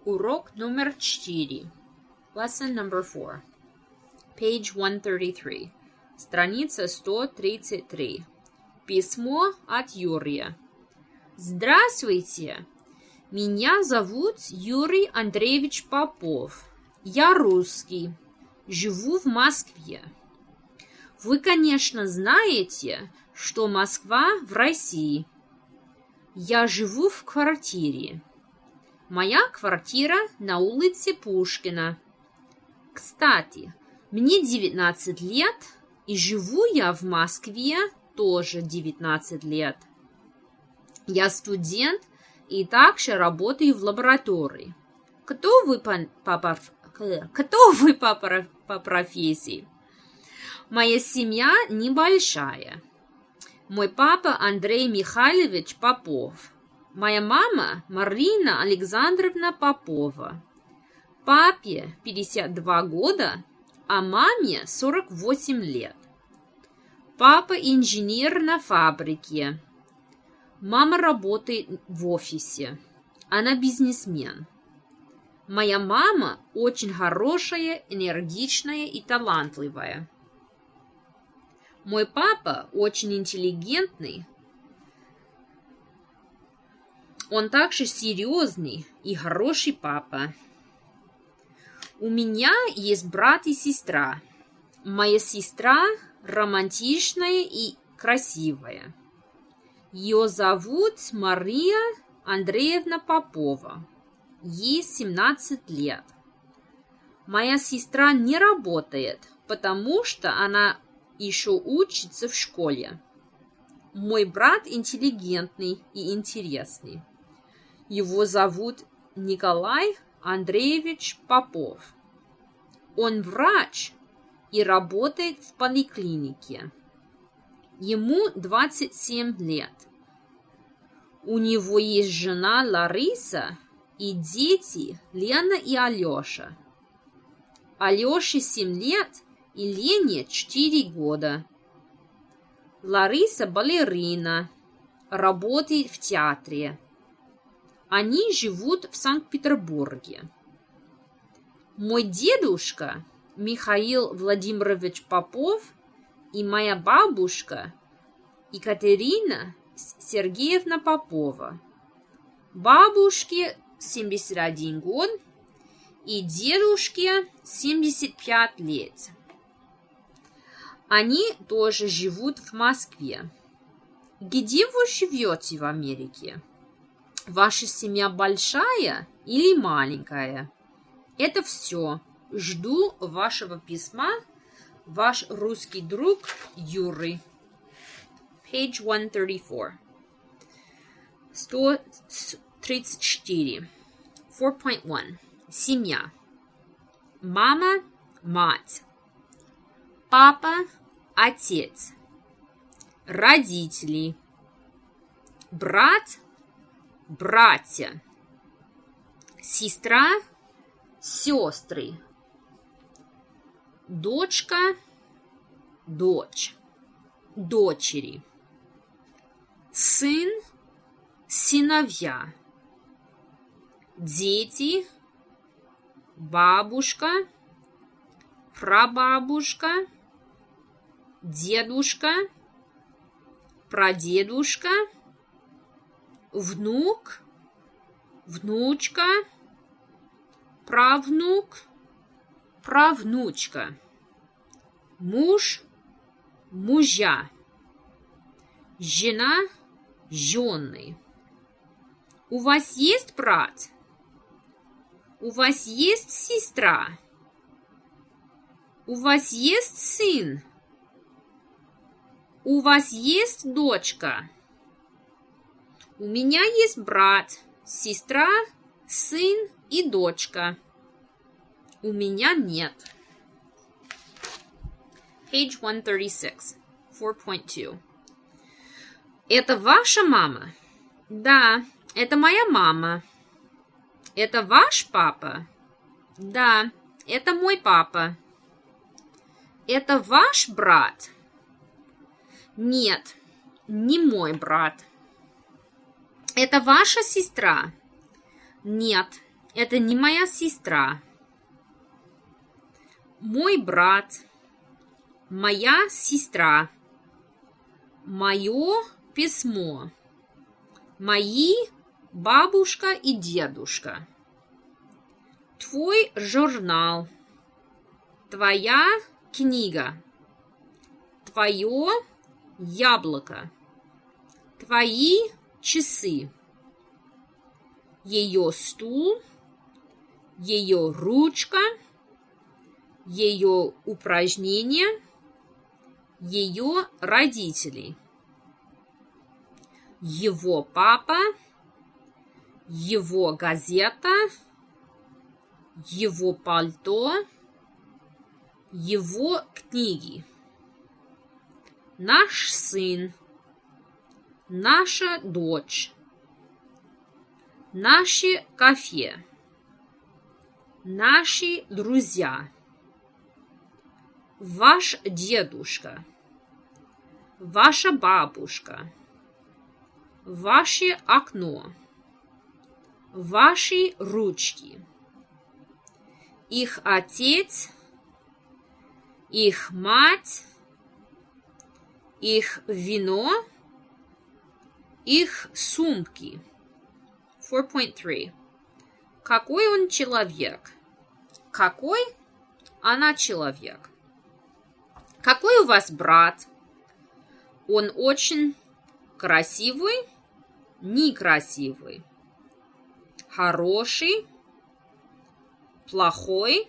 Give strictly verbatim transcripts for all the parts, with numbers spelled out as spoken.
Урок номер четыре. Lesson number four. Page one thirty-three. Страница сто тридцать три. Письмо от Юрия. Здравствуйте. Меня зовут Юрий Андреевич Попов. Я русский. Живу в Москве. Вы, конечно, знаете, что Москва в России. Я живу в квартире. Моя квартира на улице Пушкина. Кстати, мне девятнадцать лет, и живу я в Москве тоже девятнадцать лет. Я студент и также работаю в лаборатории. Кто вы по, по, кто вы по, по профессии? Моя семья небольшая. Мой папа Андрей Михайлович Попов. Моя мама Марина Александровна Попова. Папе пятьдесят два года, а маме сорок восемь лет. Папа инженер на фабрике. Мама работает в офисе. Она бизнесмен. Моя мама очень хорошая, энергичная и талантливая. Мой папа очень интеллигентный. Он также серьезный и хороший папа. У меня есть брат и сестра. Моя сестра романтичная и красивая. Ее зовут Мария Андреевна Попова. Ей семнадцать лет. Моя сестра не работает, потому что она еще учится в школе. Мой брат интеллигентный и интересный. Его зовут Николай Андреевич Попов. Он врач и работает в поликлинике. Ему двадцать семь лет. У него есть жена Лариса и дети Лена и Алеша. Алёше семь лет и Лене четыре года. Лариса балерина, работает в театре. Они живут в Санкт-Петербурге. Мой дедушка Михаил Владимирович Попов и моя бабушка Екатерина Сергеевна Попова. Бабушке семьдесят один год и дедушке семьдесят пять лет. Они тоже живут в Москве. Где вы живете в Америке? Ваша семья большая или маленькая? Это все. Жду вашего письма. Ваш русский друг Юрий. Page one thirty-four. сто тридцать четыре. four point one. Семья. Мама, мать. Папа, отец. Родители. Брат, братья. Сестра, сестры. Дочка, дочь. Дочери. Сын, сыновья. Дети, бабушка, прабабушка, дедушка, прадедушка, внук, внучка, правнук, правнучка, муж, мужья, жена, жены. У вас есть брат? У вас есть сестра? У вас есть сын? У вас есть дочка? У меня есть брат, сестра, сын и дочка. У меня нет. Page one thirty-six. four point two. Это ваша мама? Да, это моя мама. Это ваш папа? Да, это мой папа. Это ваш брат? Нет, не мой брат. Это ваша сестра? Нет, Это не моя сестра. Мой брат. Моя сестра. Мое письмо. Мои бабушка и дедушка. Твой журнал. Твоя книга. Твое яблоко. Твои часы. Ее стул. Ее ручка. Ее упражнения. Ее родители. Его папа. Его газета. Его пальто. Его книги. Наш сын. Наша дочь. Наше кафе. Наши друзья. Ваш дедушка. Ваша бабушка. Ваше окно. Ваши ручки. Их отец. Их мать. Их вино. Их сумки. four point three. Какой он человек? Какой она человек? Какой у вас брат? Он очень красивый, некрасивый, хороший, плохой,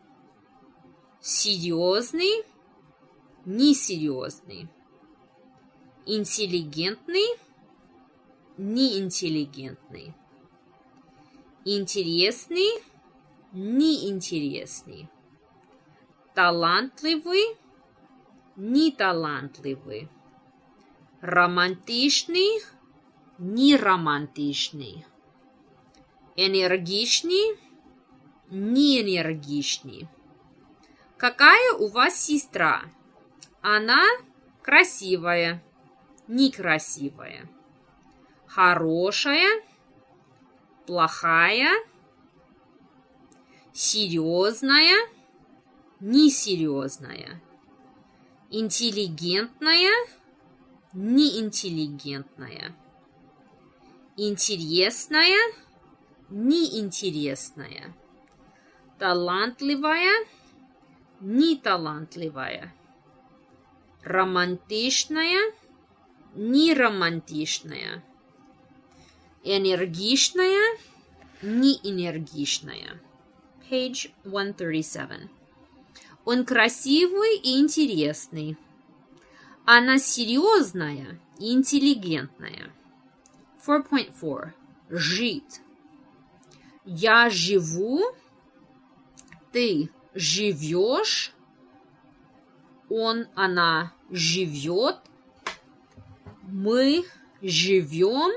серьезный, несерьезный, интеллигентный, неинтеллигентный, интересный, неинтересный, талантливый, неталантливый, романтичный, неромантичный, энергичный, неэнергичный. Какая у вас сестра? Она красивая, некрасивая, хорошая, плохая, серьезная, несерьезная, интеллигентная, неинтеллигентная, интересная, неинтересная, талантливая, неталантливая, романтичная, неромантичная, энергичная, неэнергичная. Page one thirty-seven. Он красивый и интересный. Она серьезная и интеллигентная. four point four. Жить. Я живу. Ты живешь. Он, она живет. Мы живем.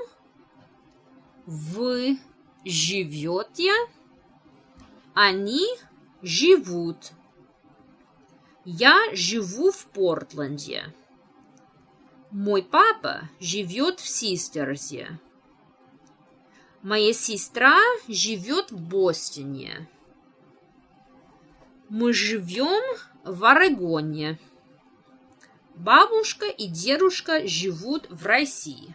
Вы живете. Они живут. Я живу в Портленде. Мой папа живет в Систерсе. Моя сестра живет в Бостоне. Мы живем в Орегоне. Бабушка и дедушка живут в России.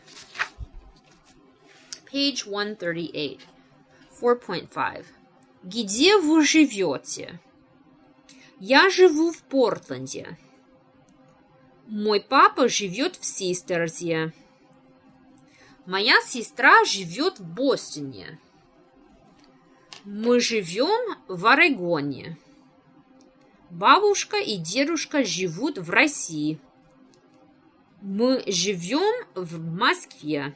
Page one thirty-eight. four point five. Где вы живете? Я живу в Портленде. Мой папа живет в Систерсе. Моя сестра живет в Бостоне. Мы живем в Орегоне. Бабушка и дедушка живут в России. Мы живем в Москве.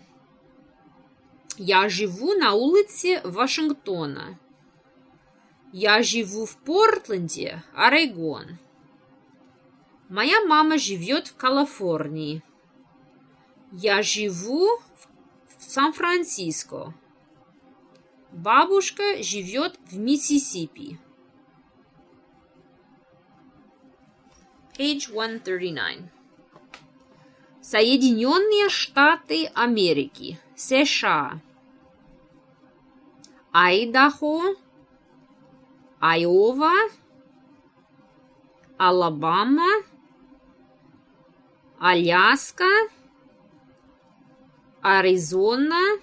Я живу на улице Вашингтона. Я живу в Портленде, Орегон. Моя мама живет в Калифорнии. Я живу в Сан-Франциско. Бабушка живет в Миссисипи. Page one thirty-nine. Соединенные Штаты Америки. США. Айдахо, Айова, Алабама, Аляска, Аризона,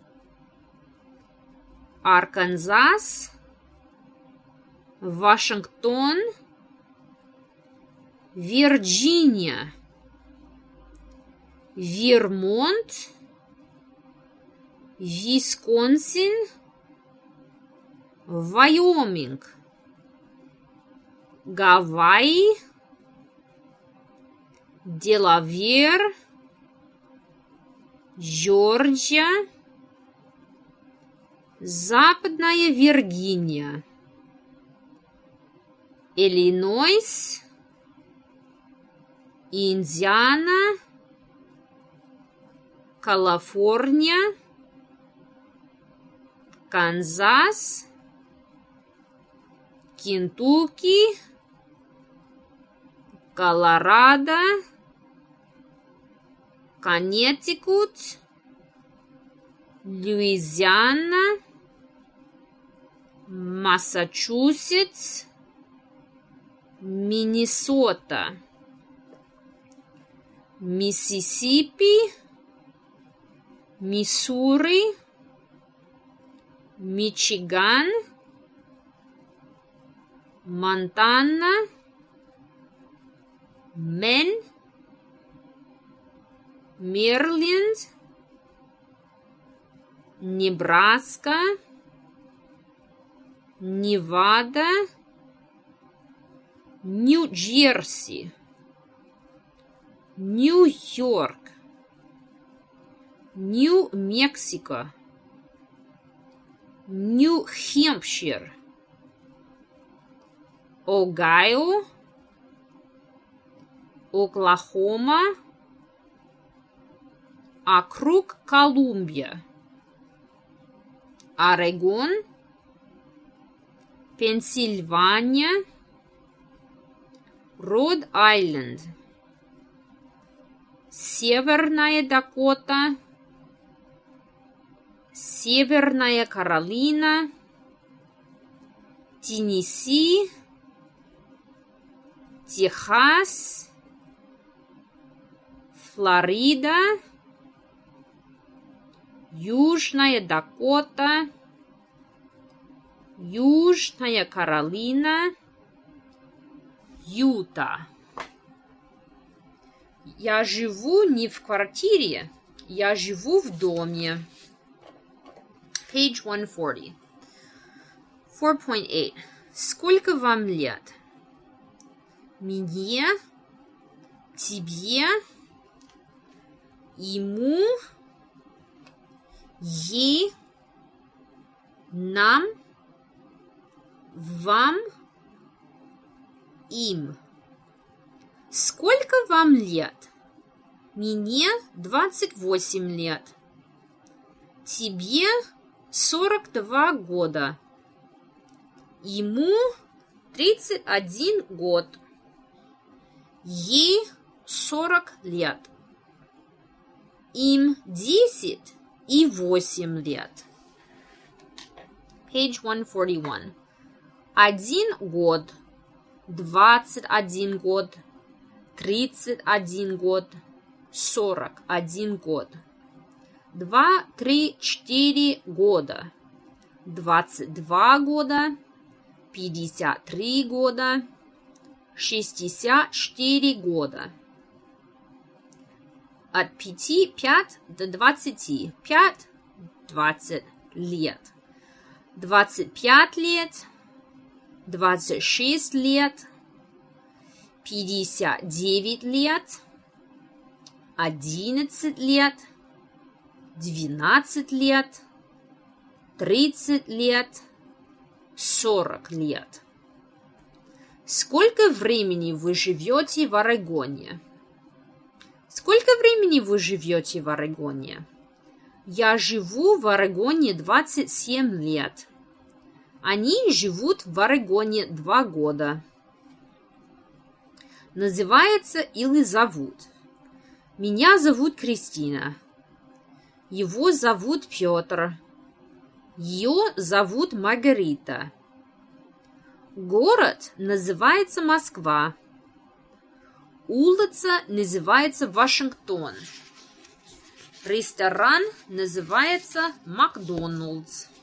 Арканзас, Вашингтон, Вирджиния, Вермонт, Висконсин, Вайоминг, Гавайи, Делавер, Джорджия, Западная Виргиния, Иллинойс, Индиана, Калифорния, Канзас, Кентукки, Колорадо, Коннектикут, Луизиана, Массачусетс, Миннесота, Миссисипи, Миссури, Мичиган, Монтана, Мэн, Мэриленд, Небраска, Невада, Нью-Джерси, Нью-Йорк, Нью-Мексико, Нью-Хэмпшир, Огайо, Оклахома, округ Колумбия, Орегон, Пенсильвания, Род-Айленд, Северная Дакота, Северная Каролина, Теннесси, Техас, Флорида, Южная Дакота, Южная Каролина, Юта. Я живу не в квартире, я живу в доме. Page one forty. four point eight. Сколько вам лет? Мне, тебе, ему, ей, нам, вам, им. Сколько вам лет? Мне двадцать восемь лет. Тебе сорок два года. Ему тридцать один год. Ей сорок лет. Им десять и восемь лет. Page one forty-one. Один год, двадцать один год, тридцать один год, сорок один год. Два, три, четыре года, двадцать два года, пятьдесят три года, шестьдесят четыре года. От пяти, пять до двадцати, пять, двадцать лет. Двадцать пять лет, двадцать шесть лет, пятьдесят девять лет, одиннадцать лет, двенадцать лет, тридцать лет, сорок лет. Сколько времени вы живете в Орегоне? Сколько времени вы живете в Орегоне? Я живу в Орегоне двадцать семь лет. Они живут в Орегоне два года. Называется или зовут. Меня зовут Кристина. Его зовут Петр. Ее зовут Маргарита. Город называется Москва. Улица называется Вашингтон. Ресторан называется Макдоналдс.